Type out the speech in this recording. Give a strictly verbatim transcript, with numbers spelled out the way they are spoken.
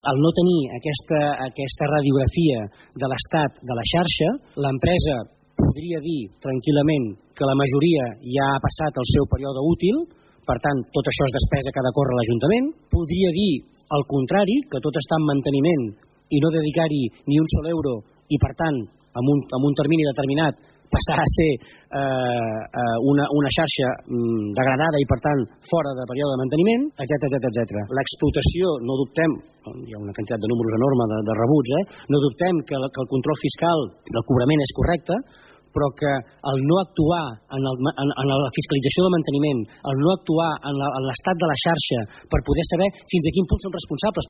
Al no tenir aquesta, aquesta radiografia de l'estat de la xarxa, l'empresa podria dir tranquil·lament que la majoria ja ha passat el seu període útil, per tant, tot això és despesa que ha de córrer l'Ajuntament. Podria dir el contrari, que tot està en manteniment i no dedicar-hi ni un sol euro i, per tant, amb un, amb un termini determinat, passar a ser eh, eh, una, una xarxa mm, degradada i, per tant, fora de període de manteniment, etcètera, etcètera, etcètera. L'explotació, no dubtem, hi ha una quantitat de números enorme de, de rebuts, eh? no dubtem que, que el control fiscal del cobrament és correcte, però que el no actuar en, el, en, en la fiscalització del manteniment, el no actuar en l'estat de la xarxa per poder saber fins a quin punt són responsables,